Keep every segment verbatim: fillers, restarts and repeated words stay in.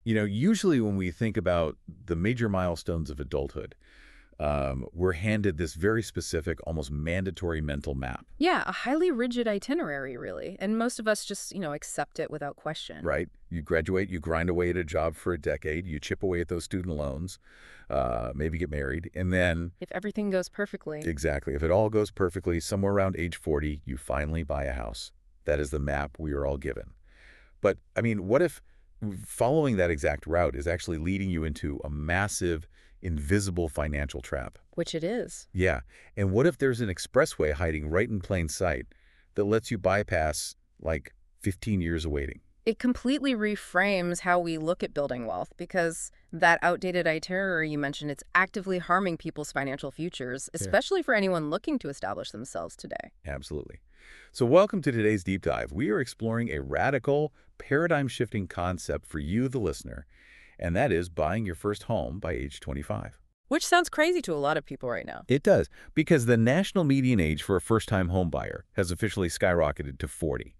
You know, usually when we think about the major milestones of adulthood, um, we're handed this very specific, almost mandatory mental map, Yeah, a highly rigid itinerary, really. And most of us just, you know, accept it without question. right? You graduate, you grind away at a job for a decade, you chip away at those student loans, uh, maybe get married, and then, If everything goes perfectly. exactly, if it all goes perfectly, somewhere around age forty, you finally buy a house. That is the map we are all given. But, I mean, what if following that exact route is actually leading you into a massive, invisible financial trap? Which it is. Yeah. And what if there's an expressway hiding right in plain sight that lets you bypass, like, fifteen years of waiting? It completely reframes how we look at building wealth because that outdated itinerary you mentioned, it's actively harming people's financial futures, Yeah. especially for anyone looking to establish themselves today. Absolutely. So welcome to today's deep dive. We are exploring a radical, paradigm-shifting concept for you, the listener, and that is buying your first home by age twenty-five. Which sounds crazy to a lot of people right now. It does, because the national median age for a first-time home buyer has officially skyrocketed to forty.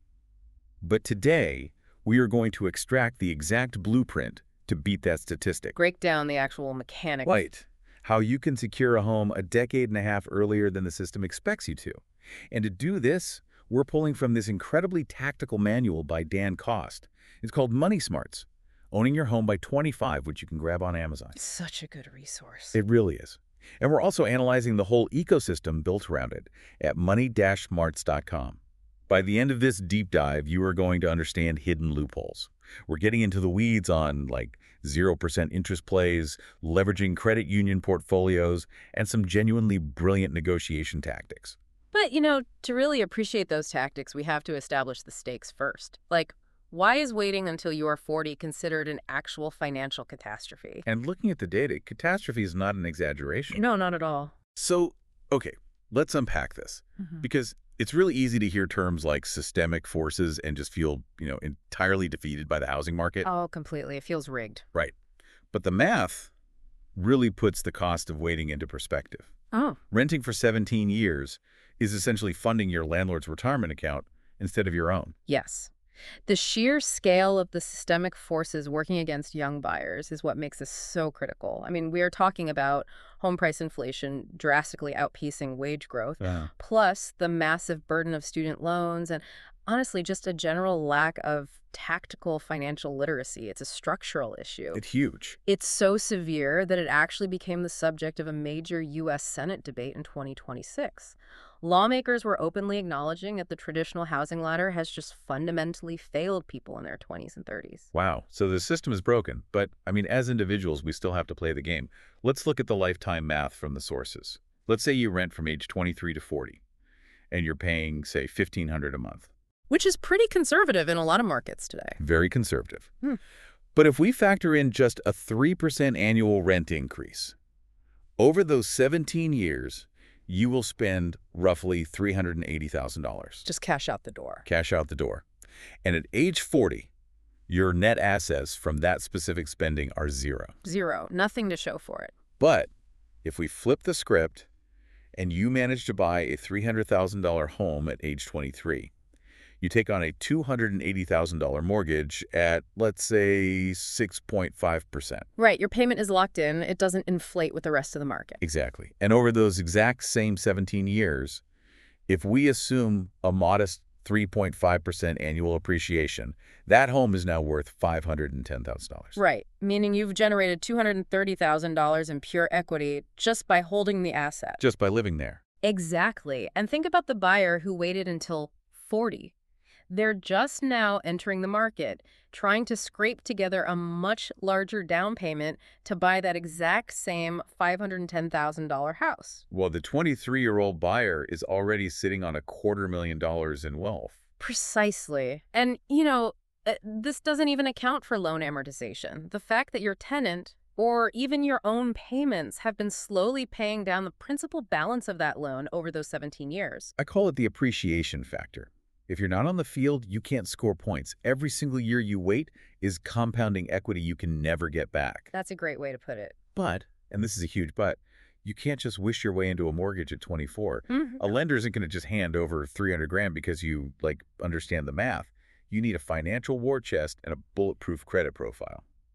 But today, we are going to extract the exact blueprint to beat that statistic. Break down the actual mechanics. Right. How you can secure a home a decade and a half earlier than the system expects you to. And to do this, we're pulling from this incredibly tactical manual by Dan Cost. It's called Money Smarts, Owning Your Home by twenty-five, which you can grab on Amazon. Such a good resource. It really is. And we're also analyzing the whole ecosystem built around it at money dash smarts dot com. By the end of this deep dive, you are going to understand hidden loopholes. We're getting into the weeds on, like, zero percent interest plays, leveraging credit union portfolios, and some genuinely brilliant negotiation tactics. But, you know, to really appreciate those tactics, we have to establish the stakes first. Like, why is waiting until you are forty considered an actual financial catastrophe? And looking at the data, catastrophe is not an exaggeration. No, not at all. So, okay, let's unpack this. Mhm. Because it's really easy to hear terms like systemic forces and just feel, you know, entirely defeated by the housing market. Oh, completely. It feels rigged. Right. But the math really puts the cost of waiting into perspective. Oh. Renting for seventeen years is essentially funding your landlord's retirement account instead of your own. Yes. The sheer scale of the systemic forces working against young buyers is what makes this so critical. I mean, we are talking about home price inflation drastically outpacing wage growth, Uh, plus the massive burden of student loans, and honestly, just a general lack of tactical financial literacy. It's a structural issue. it's huge. It's so severe that it actually became the subject of a major U S Senate debate in twenty twenty-six. Lawmakers were openly acknowledging that the traditional housing ladder has just fundamentally failed people in their twenties and thirties. Wow. So the system is broken. But, I mean, as individuals, we still have to play the game. Let's look at the lifetime math from the sources. Let's say you rent from age twenty-three to forty, and you're paying, say, fifteen hundred dollars a month. Which is pretty conservative in a lot of markets today. Very conservative. Hmm. But if we factor in just a three percent annual rent increase, over those seventeen years, you will spend roughly three hundred eighty thousand dollars. Just cash out the door. Cash out the door. And at age forty, your net assets from that specific spending are zero. Zero. Nothing to show for it. But if we flip the script and you manage to buy a three hundred thousand dollar home at age twenty-three, you take on a two hundred eighty thousand dollar mortgage at, let's say, six point five percent. Right. Your payment is locked in. It doesn't inflate with the rest of the market. Exactly. And over those exact same seventeen years, if we assume a modest three point five percent annual appreciation, that home is now worth five hundred ten thousand dollars. Right. Meaning you've generated two hundred thirty thousand dollars in pure equity just by holding the asset. Just by living there. Exactly. And think about the buyer who waited until forty. They're just now entering the market, trying to scrape together a much larger down payment to buy that exact same five hundred ten thousand dollar house. Well, the twenty-three-year-old buyer is already sitting on a quarter million dollars in wealth. Precisely. And, you know, uh, this doesn't even account for loan amortization. The fact that your tenant or even your own payments have been slowly paying down the principal balance of that loan over those seventeen years. I call it the appreciation factor. If you're not on the field, you can't score points. Every single year you wait is compounding equity you can never get back. That's a great way to put it. But, and this is a huge but, you can't just wish your way into a mortgage at twenty-four. Mhm. A lender isn't going to just hand over three hundred grand because you, like, understand the math. You need a financial war chest and a bulletproof credit profile.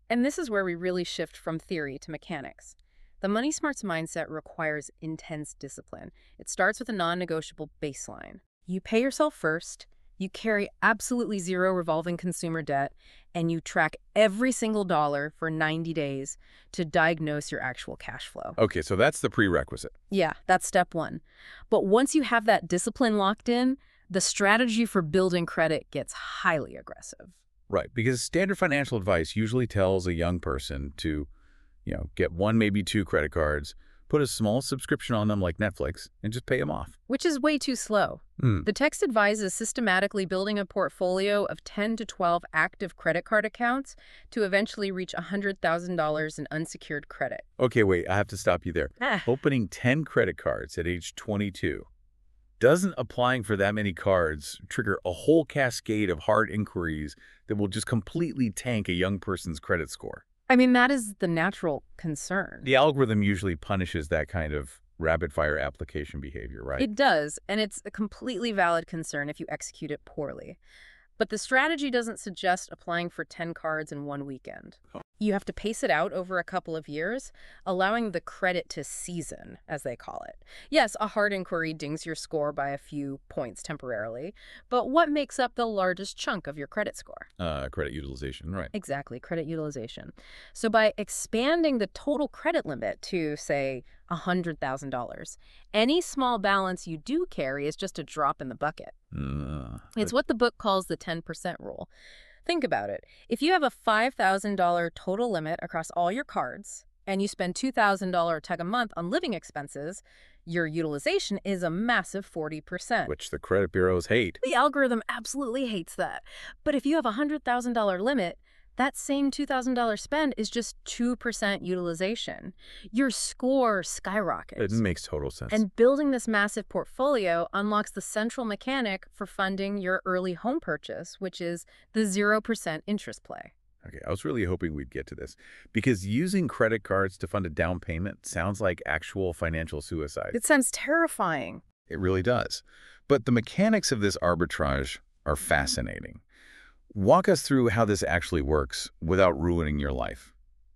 And this is where we really shift from theory to mechanics. The Money Smarts mindset requires intense discipline. It starts with a non-negotiable baseline. You pay yourself first, you carry absolutely zero revolving consumer debt, and you track every single dollar for ninety days to diagnose your actual cash flow. Okay, so that's the prerequisite. Yeah, that's step one. But once you have that discipline locked in, the strategy for building credit gets highly aggressive. Right, because standard financial advice usually tells a young person to, you know, get one, maybe two credit cards, put a small subscription on them like Netflix, and just pay them off. Which is way too slow. Mm. The text advises systematically building a portfolio of ten to twelve active credit card accounts to eventually reach one hundred thousand dollars in unsecured credit. Okay, wait, I have to stop you there. Ah. Opening ten credit cards at age twenty-two. Doesn't applying for that many cards trigger a whole cascade of hard inquiries that will just completely tank a young person's credit score? I mean, that is the natural concern. The algorithm usually punishes that kind of rapid-fire application behavior, right? It does, and it's a completely valid concern if you execute it poorly. But the strategy doesn't suggest applying for ten cards in one weekend. Oh. You have to pace it out over a couple of years, allowing the credit to season, as they call it. Yes, a hard inquiry dings your score by a few points temporarily, but what makes up the largest chunk of your credit score? Uh, credit utilization, right. Exactly, credit utilization. So by expanding the total credit limit to, say, one hundred thousand dollars, any small balance you do carry is just a drop in the bucket. Uh, It's what the book calls the ten percent rule. Think about it. If you have a five thousand dollars total limit across all your cards, and you spend two thousand dollars tag a month on living expenses, your utilization is a massive forty percent. Which the credit bureaus hate. The algorithm absolutely hates that. But if you have a one hundred thousand dollars limit, that same two thousand dollars spend is just two percent utilization. Your score skyrockets. It makes total sense. And building this massive portfolio unlocks the central mechanic for funding your early home purchase, which is the zero percent interest play. Okay, I was really hoping we'd get to this, because using credit cards to fund a down payment sounds like actual financial suicide. It sounds terrifying. It really does. But the mechanics of this arbitrage are fascinating. Walk us through how this actually works without ruining your life.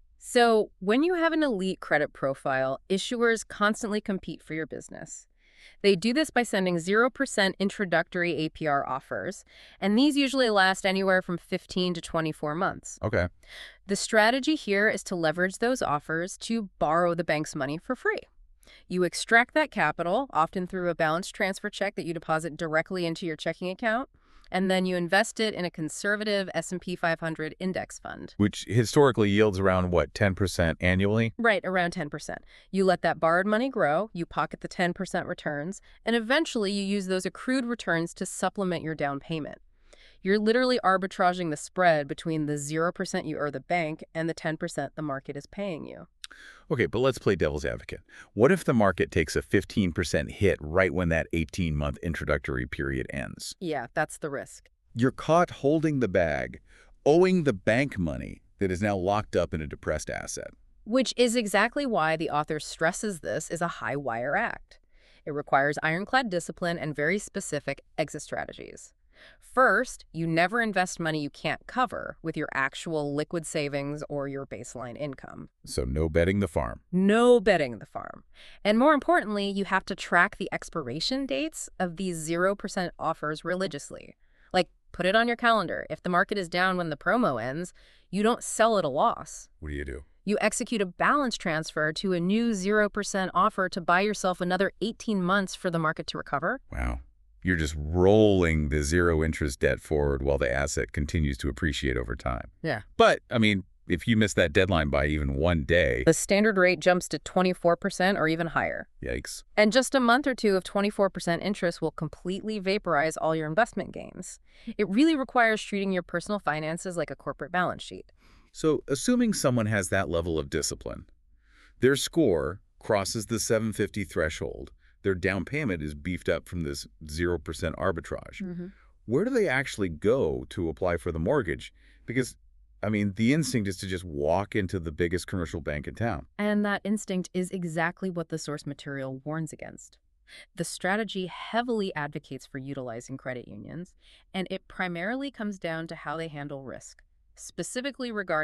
So when you have an elite credit profile, issuers constantly compete for your business. They do this by sending zero percent introductory A P R offers, and these usually last anywhere from fifteen to twenty-four months. Okay. The strategy here is to leverage those offers to borrow the bank's money for free. You extract that capital, often through a balance transfer check that you deposit directly into your checking account, and then you invest it in a conservative S and P five hundred index fund. Which historically yields around, what, ten percent annually? Right, around ten percent. You let that borrowed money grow, you pocket the ten percent returns, and eventually you use those accrued returns to supplement your down payment. You're literally arbitraging the spread between the zero percent you owe the bank and the ten percent the market is paying you. Okay, but let's play devil's advocate. What if the market takes a fifteen percent hit right when that eighteen-month introductory period ends? Yeah, that's the risk. You're caught holding the bag, owing the bank money that is now locked up in a depressed asset. Which is exactly why the author stresses this is a high-wire act. It requires ironclad discipline and very specific exit strategies. First, you never invest money you can't cover with your actual liquid savings or your baseline income. So no betting the farm. No betting the farm. And more importantly, you have to track the expiration dates of these zero percent offers religiously. Like, put it on your calendar. If the market is down when the promo ends, you don't sell at a loss. What do you do? You execute a balance transfer to a new zero percent offer to buy yourself another eighteen months for the market to recover. Wow. You're just rolling the zero interest debt forward while the asset continues to appreciate over time. Yeah. But, I mean, if you miss that deadline by even one day, The standard rate jumps to twenty-four percent or even higher. yikes. And just a month or two of twenty-four percent interest will completely vaporize all your investment gains. It really requires treating your personal finances like a corporate balance sheet. So, assuming someone has that level of discipline, their score crosses the seven fifty threshold, their down payment is beefed up from this zero percent arbitrage. Mm-hmm. Where do they actually go to apply for the mortgage? Because, I mean, the instinct is to just walk into the biggest commercial bank in town. And that instinct is exactly what the source material warns against. The strategy heavily advocates for utilizing credit unions, and it primarily comes down to how they handle risk, specifically regarding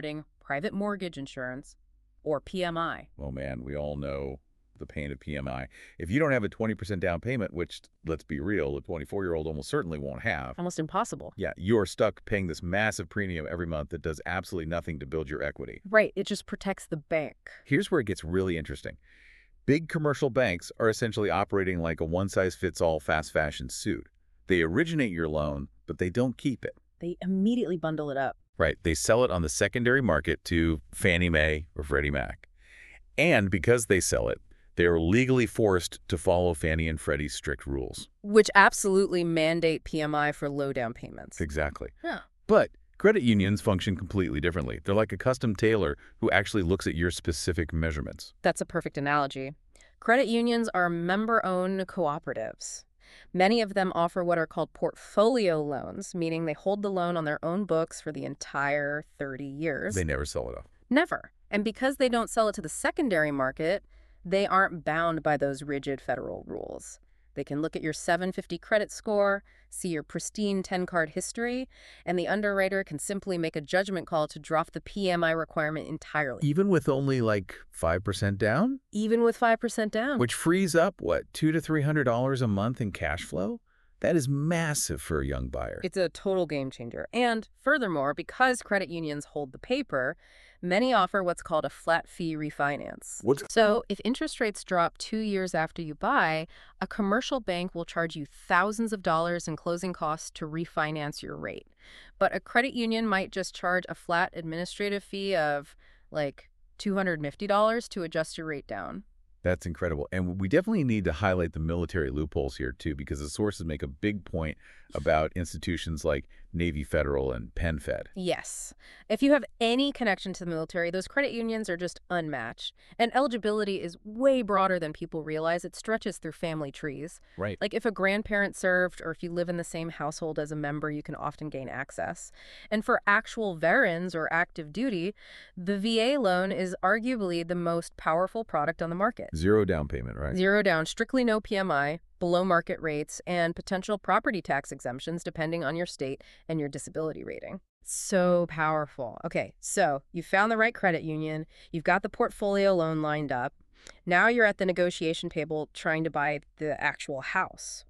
private mortgage insurance, or P M I. Oh man, we all know the pain of P M I. If you don't have a twenty percent down payment, which, let's be real, a twenty-four-year-old almost certainly won't have, Almost impossible. yeah, you're stuck paying this massive premium every month that does absolutely nothing to build your equity. Right, it just protects the bank. Here's where it gets really interesting. Big commercial banks are essentially operating like a one-size-fits-all fast fashion suit. They originate your loan, but they don't keep it. They immediately bundle it up. Right. They sell it on the secondary market to Fannie Mae or Freddie Mac. And because they sell it, they are legally forced to follow Fannie and Freddie's strict rules. Which absolutely mandate P M I for low down payments. Exactly. Yeah. But credit unions function completely differently. They're like a custom tailor who actually looks at your specific measurements. That's a perfect analogy. Credit unions are member-owned cooperatives. Many of them offer what are called portfolio loans, meaning they hold the loan on their own books for the entire thirty years. They never sell it off. Never. And because they don't sell it to the secondary market, they aren't bound by those rigid federal rules. They can look at your seven fifty credit score, see your pristine ten-card history, and the underwriter can simply make a judgment call to drop the P M I requirement entirely. Even with only like five percent down? Even with five percent down. Which frees up, what, two hundred to three hundred dollars a month in cash flow? That is massive for a young buyer. It's a total game changer. And furthermore, because credit unions hold the paper, many offer what's called a flat fee refinance. What's So if interest rates drop two years after you buy, a commercial bank will charge you thousands of dollars in closing costs to refinance your rate. But a credit union might just charge a flat administrative fee of like two hundred fifty dollars to adjust your rate down. That's incredible. And we definitely need to highlight the military loopholes here, too, because the sources make a big point about institutions like Navy Federal and PenFed. Yes. If you have any connection to the military, those credit unions are just unmatched. And eligibility is way broader than people realize. It stretches through family trees. Right. Like if a grandparent served or if you live in the same household as a member, you can often gain access. And for actual veterans or active duty, the V A loan is arguably the most powerful product on the market. Zero down payment, right? Zero down, strictly no P M I, below market rates, and potential property tax exemptions depending on your state and your disability rating. So powerful. Okay, so you found the right credit union, you've got the portfolio loan lined up. Now you're at the negotiation table trying to buy the actual house.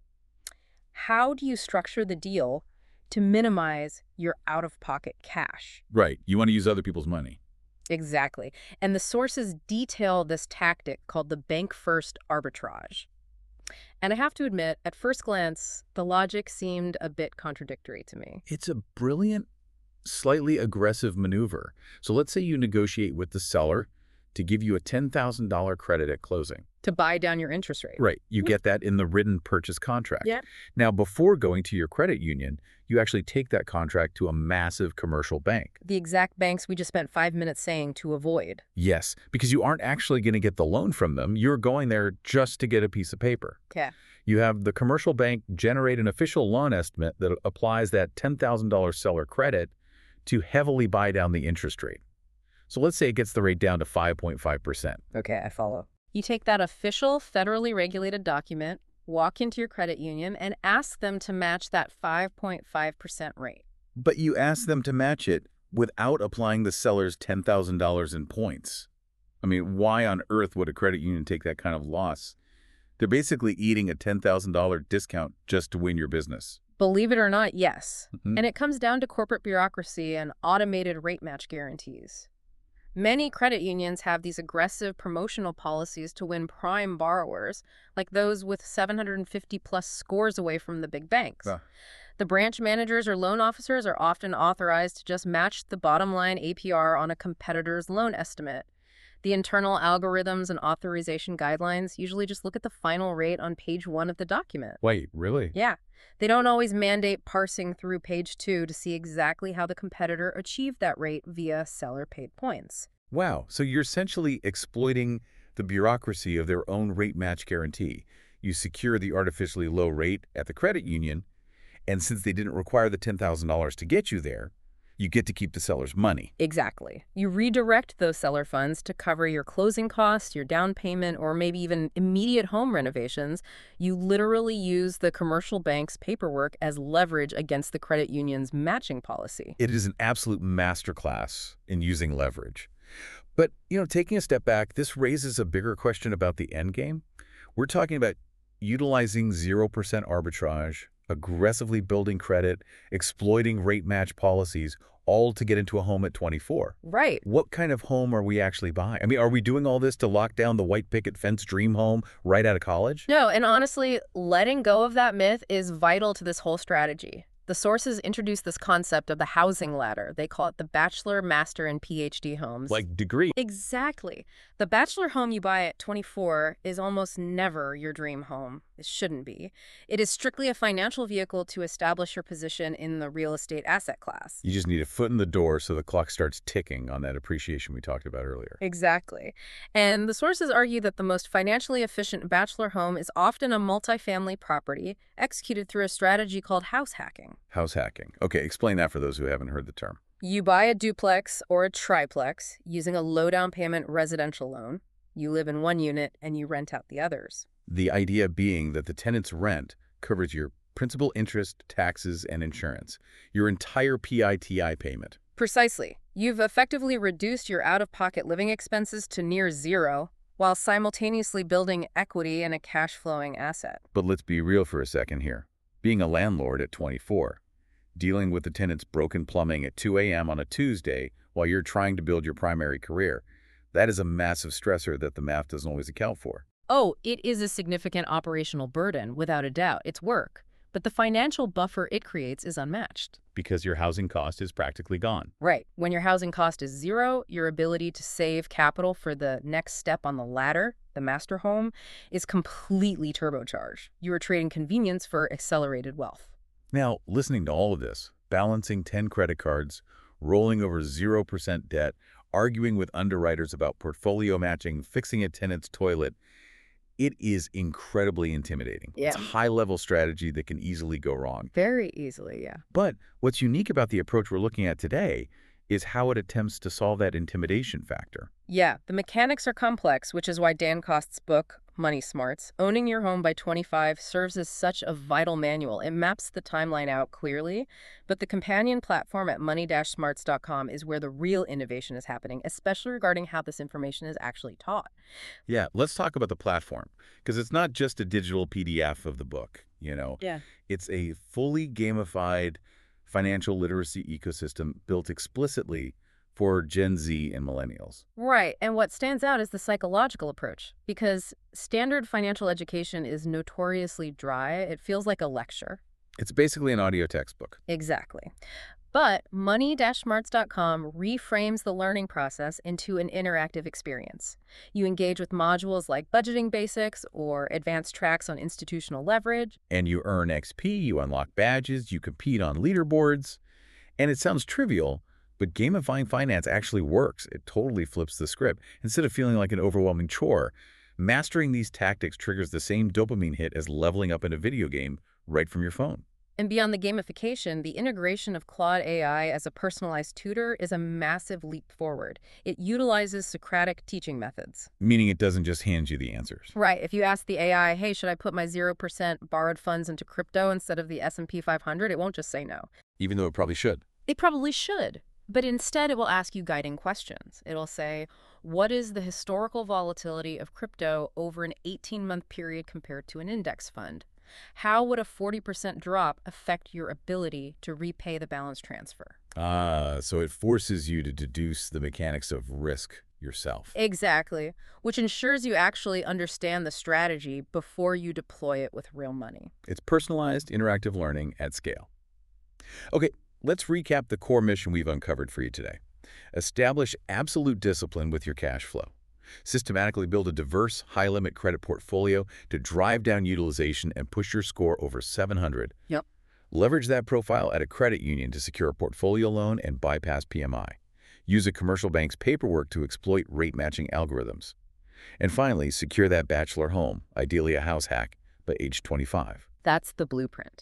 How do you structure the deal to minimize your out-of-pocket cash? Right. You want to use other people's money. Exactly. And the sources detail this tactic called the bank first arbitrage. And I have to admit, at first glance, the logic seemed a bit contradictory to me. It's a brilliant, slightly aggressive maneuver. So let's say you negotiate with the seller to give you a ten thousand dollar credit at closing. To buy down your interest rate. Right. You get that in the written purchase contract. Yeah. Now, before going to your credit union, you actually take that contract to a massive commercial bank. The exact banks we just spent five minutes saying to avoid. Yes, because you aren't actually going to get the loan from them. You're going there just to get a piece of paper. Okay. You have the commercial bank generate an official loan estimate that applies that ten thousand dollar seller credit to heavily buy down the interest rate. So let's say it gets the rate down to five point five percent. Okay, I follow. You take that official federally regulated document, walk into your credit union, and ask them to match that five point five percent rate. But you ask them to match it without applying the seller's ten thousand dollars in points. I mean, why on earth would a credit union take that kind of loss? They're basically eating a ten thousand dollar discount just to win your business. Believe it or not, yes. Mm-hmm. And it comes down to corporate bureaucracy and automated rate match guarantees. Many credit unions have these aggressive promotional policies to win prime borrowers, like those with seven hundred fifty plus scores away from the big banks. Uh. The branch managers or loan officers are often authorized to just match the bottom line A P R on a competitor's loan estimate. The internal algorithms and authorization guidelines usually just look at the final rate on page one of the document. Wait, really? Yeah. They don't always mandate parsing through page two to see exactly how the competitor achieved that rate via seller-paid points. Wow. So you're essentially exploiting the bureaucracy of their own rate match guarantee. You secure the artificially low rate at the credit union, and since they didn't require the ten thousand dollars to get you there, You get to keep the seller's money. Exactly. You redirect those seller funds to cover your closing costs, your down payment, or maybe even immediate home renovations. You literally use the commercial bank's paperwork as leverage against the credit union's matching policy. It is an absolute masterclass in using leverage. But, you know, taking a step back, this raises a bigger question about the end game. We're talking about utilizing zero percent arbitrage, aggressively building credit, exploiting rate match policies, all to get into a home at twenty-four. Right. What kind of home are we actually buying? I mean, are we doing all this to lock down the white picket fence dream home right out of college? No, and honestly, letting go of that myth is vital to this whole strategy. The sources introduce this concept of the housing ladder. They call it the bachelor, master, and P H D homes. Like degree. Exactly. The bachelor home you buy at twenty-four is almost never your dream home. It shouldn't be. It is strictly a financial vehicle to establish your position in the real estate asset class. You just need a foot in the door so the clock starts ticking on that appreciation we talked about earlier. Exactly. And the sources argue that the most financially efficient bachelor home is often a multifamily property executed through a strategy called house hacking. House hacking. Okay, explain that for those who haven't heard the term. You buy a duplex or a triplex using a low down payment residential loan. You live in one unit and you rent out the others. The idea being that the tenant's rent covers your principal, interest, taxes, and insurance, your entire P I T I payment. Precisely. You've effectively reduced your out-of-pocket living expenses to near zero while simultaneously building equity in a cash-flowing asset. But let's be real for a second here. Being a landlord at twenty-four, dealing with the tenant's broken plumbing at two A M on a Tuesday while you're trying to build your primary career, that is a massive stressor that the math doesn't always account for. Oh, it is a significant operational burden, without a doubt. It's work. But the financial buffer it creates is unmatched. Because your housing cost is practically gone. Right. When your housing cost is zero, your ability to save capital for the next step on the ladder, the master home, is completely turbocharged. You are trading convenience for accelerated wealth. Now, listening to all of this, balancing ten credit cards, rolling over zero percent debt, arguing with underwriters about portfolio matching, fixing a tenant's toilet, it is incredibly intimidating. Yeah. It's a high-level strategy that can easily go wrong. Very easily, yeah. But what's unique about the approach we're looking at today is how it attempts to solve that intimidation factor. Yeah, the mechanics are complex, which is why Dan Kost's book, Money Smarts, Owning Your Home by twenty-five, serves as such a vital manual. It maps the timeline out clearly, but the companion platform at money dash smarts dot com is where the real innovation is happening, especially regarding how this information is actually taught. Yeah, let's talk about the platform, because it's not just a digital P D F of the book, you know. Yeah. It's a fully gamified financial literacy ecosystem built explicitly for Gen Z and millennials. Right, and what stands out is the psychological approach, because standard financial education is notoriously dry. It feels like a lecture. It's basically an audio textbook. Exactly. But money dash smarts dot com reframes the learning process into an interactive experience. You engage with modules like budgeting basics or advanced tracks on institutional leverage. And you earn X P, you unlock badges, you compete on leaderboards. And it sounds trivial, but gamifying finance actually works. It totally flips the script. Instead of feeling like an overwhelming chore, mastering these tactics triggers the same dopamine hit as leveling up in a video game right from your phone. And beyond the gamification, the integration of Claude A I as a personalized tutor is a massive leap forward. It utilizes Socratic teaching methods. Meaning it doesn't just hand you the answers. Right. If you ask the A I, hey, should I put my zero percent borrowed funds into crypto instead of the S and P five hundred, it won't just say no. Even though it probably should. It probably should. But instead, it will ask you guiding questions. It'll say, what is the historical volatility of crypto over an eighteen-month period compared to an index fund? How would a forty percent drop affect your ability to repay the balance transfer? Ah, so it forces you to deduce the mechanics of risk yourself. Exactly, which ensures you actually understand the strategy before you deploy it with real money. It's personalized, interactive learning at scale. Okay, let's recap the core mission we've uncovered for you today. Establish absolute discipline with your cash flow. Systematically build a diverse, high-limit credit portfolio to drive down utilization and push your score over seven hundred. Yep. Leverage that profile at a credit union to secure a portfolio loan and bypass P M I. Use a commercial bank's paperwork to exploit rate-matching algorithms. And finally, secure that bachelor home, ideally a house hack, by age twenty-five. That's the blueprint.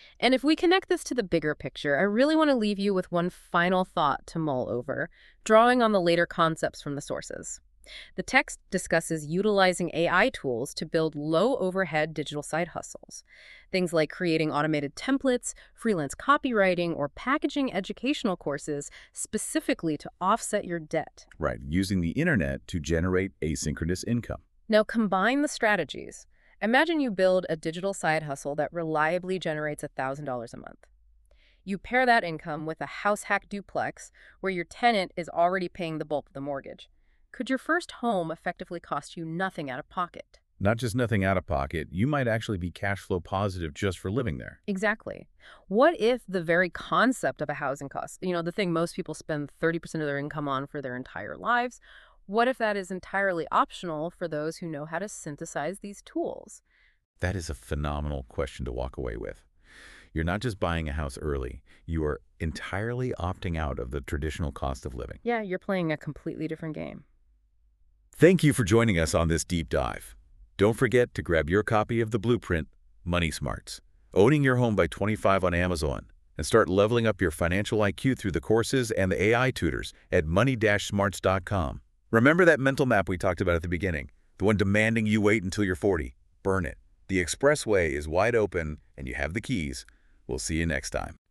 And if we connect this to the bigger picture, I really want to leave you with one final thought to mull over, drawing on the later concepts from the sources. The text discusses utilizing A I tools to build low-overhead digital side hustles. Things like creating automated templates, freelance copywriting, or packaging educational courses specifically to offset your debt. Right, using the internet to generate asynchronous income. Now combine the strategies. Imagine you build a digital side hustle that reliably generates one thousand dollars a month. You pair that income with a house hack duplex where your tenant is already paying the bulk of the mortgage. Could your first home effectively cost you nothing out of pocket? Not just nothing out of pocket, you might actually be cash flow positive just for living there. Exactly. What if the very concept of a housing cost, you know, the thing most people spend thirty percent of their income on for their entire lives, what if that is entirely optional for those who know how to synthesize these tools? That is a phenomenal question to walk away with. You're not just buying a house early, you are entirely opting out of the traditional cost of living. Yeah, you're playing a completely different game. Thank you for joining us on this deep dive. Don't forget to grab your copy of the blueprint, Money Smarts, Owning Your Home by twenty-five on Amazon, and start leveling up your financial I Q through the courses and the A I tutors at money dash smarts dot com. Remember that mental map we talked about at the beginning, the one demanding you wait until you're forty? Burn it. The expressway is wide open and you have the keys. We'll see you next time.